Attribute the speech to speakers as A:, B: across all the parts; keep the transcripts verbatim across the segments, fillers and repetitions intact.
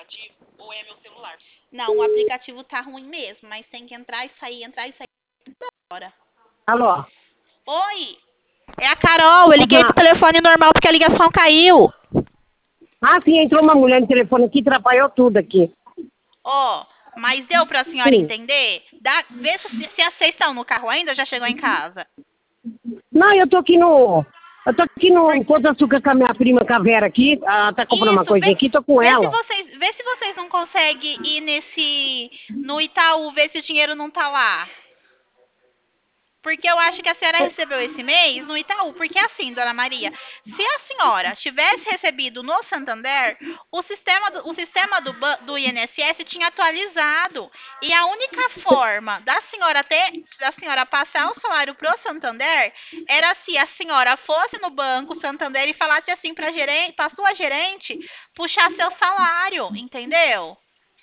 A: Não, o aplicativo tá ruim mesmo, mas tem que entrar e sair, entrar e sair agora.
B: Alô?
A: Oi! É a Carol, eu liguei
B: Opa.
A: pro telefone normal porque a ligação caiu.
B: Ah, sim, entrou uma mulher no telefone aqui, atrapalhou tudo aqui.
A: Ó, mas deu pra senhora
B: Sim.
A: entender? Dá, vê se, se vocês estão no carro ainda ou já chegou em casa.
B: Não, eu tô aqui no... Eu tô aqui no Pão de Açúcar com a minha prima, com a Vera aqui. Ela tá comprando uma
A: Isso,
B: coisinha
A: vê,
B: aqui, tô com
A: vê se
B: ela.
A: vocês, vê se vocês não conseguem ir nesse no Itaú, ver se o dinheiro não tá lá. Porque eu acho que a senhora recebeu esse mês no Itaú. Porque assim, dona Maria, se a senhora tivesse recebido no Santander, o sistema do, o sistema do, ban- do I N S S tinha atualizado. E a única forma da senhora ter, da senhora passar o salário pro Santander era se a senhora fosse no banco Santander e falasse assim para gerente, para sua gerente puxar seu salário, entendeu?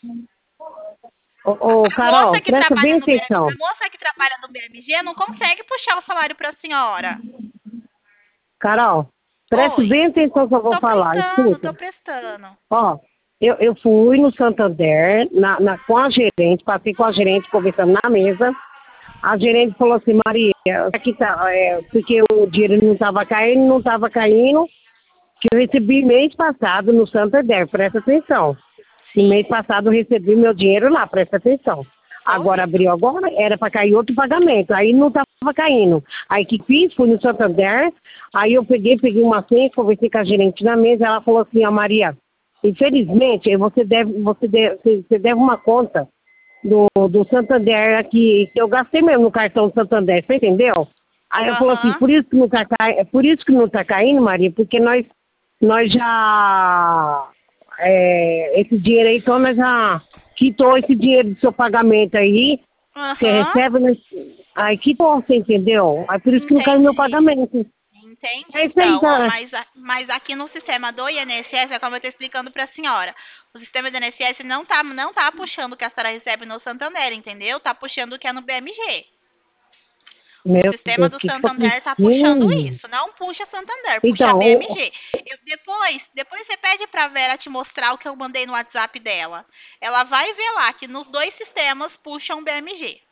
B: Ô, ô,
A: A moça
B: Carol,
A: que
B: presta bem
A: trabalha no B M,
B: atenção.
A: a moça que trabalha no B M G não consegue puxar o salário para a senhora.
B: Carol, presta
A: Oi.
B: bem atenção no que eu vou
A: Tô
B: falar.
A: prestando, tô
B: Escuta.
A: prestando.
B: Ó, eu, eu fui no Santander na, na- com a gerente, passei com a gerente conversando na mesa. A gerente falou assim, Maria, aqui tá, é, porque o dinheiro não estava caindo, não estava caindo, que eu recebi mês passado no Santander, presta atenção. No
A: Sim.
B: mês passado eu recebi meu dinheiro lá, presta atenção.
A: Tô
B: Agora
A: ouvindo.
B: abriu agora, era para cair outro pagamento, aí não estava caindo. Aí que fiz, fui no Santander, aí eu peguei, peguei uma senha, conversei com a gerente na mesa, ela falou assim, ó Maria, infelizmente você deve, você deve, você deve uma conta do, do Santander aqui, que eu gastei mesmo no cartão do Santander, você entendeu? Aí eu falou assim,
A: Aham.
B: por isso que não tá, cai- é por isso que não tá caindo, Maria, porque nós, nós já, é, esse dinheiro aí, então nós já quitou esse dinheiro do seu pagamento aí, você
A: Aham.
B: recebe, nós, aí quitou, você entendeu? Aí por isso que não caiu meu
A: Entendi.
B: pagamento.
A: Entendi,
B: É isso aí,
A: então, ó,
B: cara.
A: mas, a- mas aqui no sistema do I N S S, é como eu estou explicando para a senhora, o sistema do I N S S não tá, não tá puxando o que a senhora recebe no Santander, entendeu? Tá puxando o que é no B M G. O
B: Meu
A: sistema
B: Deus, o
A: do
B: que que foi
A: Santander tá puxando
B: isso?
A: isso, não puxa Santander, puxa
B: Então, o-
A: B M G. Eu- depois, depois você pede pra Vera te mostrar o que eu mandei no WhatsApp dela. Ela vai ver lá que nos dois sistemas puxam B M G.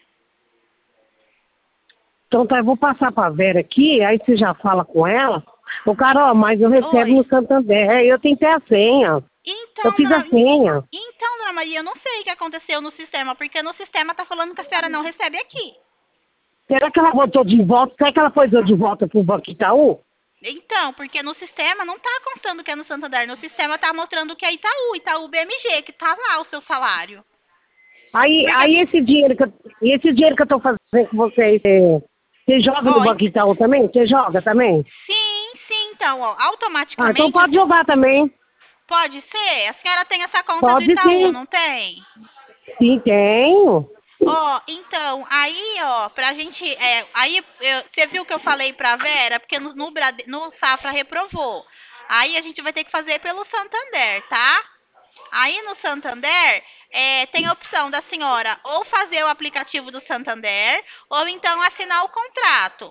B: então tá, eu vou passar pra Vera aqui, aí você já fala com ela. Ô, Carol, mas eu recebo
A: Oi.
B: no Santander, eu tenho que ter a senha. Eu
A: Então,
B: fiz a
A: dona,
B: senha.
A: então, dona Maria, eu não sei o que aconteceu no sistema, porque no sistema tá falando que a senhora não recebe aqui.
B: Será que ela voltou de volta? Será que ela foi de volta pro Banco Itaú?
A: Então, porque no sistema não tá constando que é no Santander, no sistema tá mostrando que é Itaú, Itaú B M G, que tá lá o seu salário.
B: Aí,
A: Porque,
B: aí esse dinheiro que eu, e esse dinheiro que eu tô fazendo com vocês, você, você joga no
A: ó,
B: Banco Itaú também? Você joga também?
A: sim, sim, então, ó,
B: Ah, então
A: automaticamente
B: pode jogar também.
A: pode ser. A senhora tem essa conta do
B: Pode
A: Itaú,
B: sim.
A: não tem?
B: Sim, tenho.
A: Ó, então, aí, ó, pra gente, é, aí, eu- você viu que eu falei pra Vera, porque no, no, Brade- no Safra reprovou. Aí a gente vai ter que fazer pelo Santander, tá? Aí no Santander, é, tem a opção da senhora ou fazer o aplicativo do Santander, ou então assinar o contrato.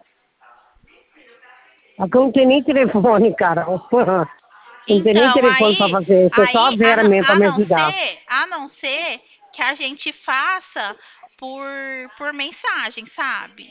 B: Aqui eu não tenho nem telefone, cara. Não tem nem
A: Então,
B: telefone pra
A: aí,
B: fazer isso. É só a
A: aí a,
B: Vera
A: não-
B: mesmo pra
A: a
B: me
A: não
B: ajudar.
A: ser, a não ser que a gente faça por, por mensagem, sabe?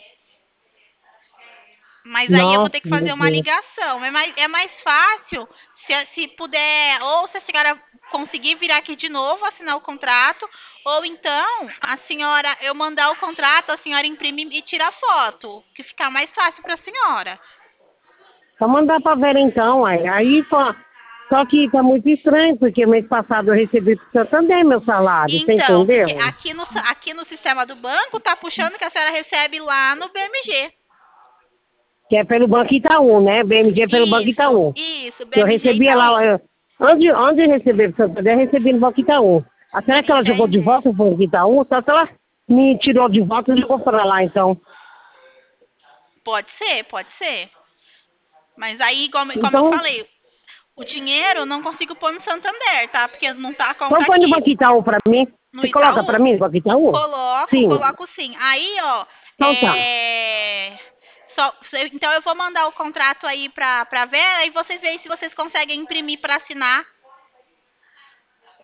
A: Mas aí eu vou
B: Nossa,
A: ter que
B: meu
A: fazer uma
B: Deus.
A: ligação. É mais, é mais fácil se, se puder, ou se a senhora conseguir vir aqui de novo, assinar o contrato, ou então a senhora, eu mandar o contrato, a senhora imprime e tira a foto, que fica mais fácil para a senhora.
B: Só mandar pra Vera então, aí. Aí só, só que tá muito estranho, porque mês passado eu recebi pro Santander meu salário, você
A: Então, porque
B: entendeu?
A: aqui no, aqui no sistema do banco tá puxando que a senhora recebe lá no B M G.
B: Que é pelo Banco Itaú, né? B M G é pelo Banco
A: Isso,
B: Itaú.
A: isso,
B: Que eu
A: B M G
B: recebia lá,
A: Itaú.
B: eu, onde, onde eu recebi pro Santander, eu recebi no Banco Itaú. Ah, será que ela jogou de
A: Entendi.
B: volta pro Banco Itaú? Só se ela me tirou de volta e jogou pra lá, então.
A: Pode ser, pode ser. Mas aí, como, como eu
B: Então,
A: falei, o dinheiro eu não consigo pôr no Santander, tá? Porque não tá a conta
B: então põe no
A: aqui.
B: Banco Itaú pra mim.
A: No
B: Você coloca pra
A: Itaú?
B: mim no Banco Itaú?
A: Coloco,
B: Sim.
A: coloco sim. Aí, ó,
B: Então tá.
A: é... Só, então eu vou mandar o contrato aí pra, pra Vera e vocês veem se vocês conseguem imprimir pra assinar.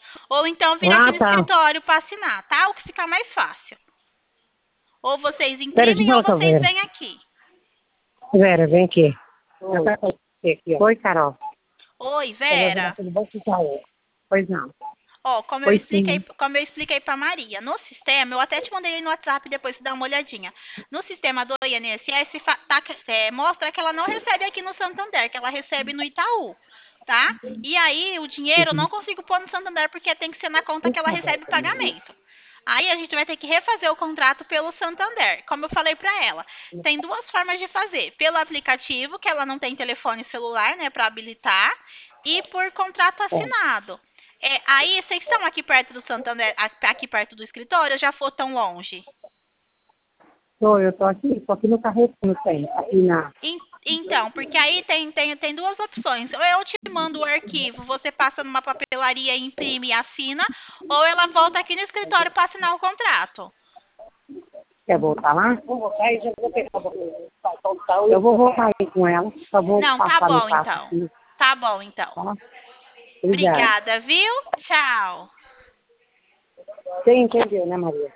A: Ou então vir
B: Ah,
A: aqui no
B: tá.
A: escritório para assinar, tá? O que ficar mais fácil. Ou vocês
B: Pera, deixa
A: imprimem
B: eu
A: ou
B: falar com a
A: vocês
B: Vera.
A: vêm aqui.
B: Vera, vem aqui. Oi, Carol.
A: Oi,
B: Eu vou
A: Vera.
B: aqui no Banco Itaú. Pois não.
A: Ó, como eu
B: Pois
A: expliquei,
B: sim.
A: como eu expliquei para Maria, no sistema, eu até te mandei aí no WhatsApp depois você dá uma olhadinha. No sistema do I N S S fa- tá, é, mostra que ela não recebe aqui no Santander, que ela recebe no Itaú, tá? E aí o dinheiro eu não consigo pôr no Santander porque tem que ser na conta que ela recebe pagamento. Aí a gente vai ter que refazer o contrato pelo Santander. Como eu falei para ela, tem duas formas de fazer: pelo aplicativo, que ela não tem telefone celular, né, para habilitar, e por contrato assinado. É, aí, vocês estão aqui perto do Santander, aqui perto do escritório, ou já for tão longe?
B: Tô, eu tô aqui, tô aqui no Carrefour, tem. Aqui na...
A: En- Então, porque aí tem, tem, tem duas opções. Ou eu te mando o arquivo, você passa numa papelaria, imprime e assina, ou ela volta aqui no escritório para assinar o contrato.
B: Quer voltar lá? Vou voltar e já vou pegar o... Eu vou voltar aí com ela, só vou
A: Não, tá
B: passar no
A: bom
B: passo
A: então.
B: aqui,
A: Tá bom então.
B: tá? Obrigada.
A: Obrigada, viu? Tchau.
B: Você entendeu, né, Maria?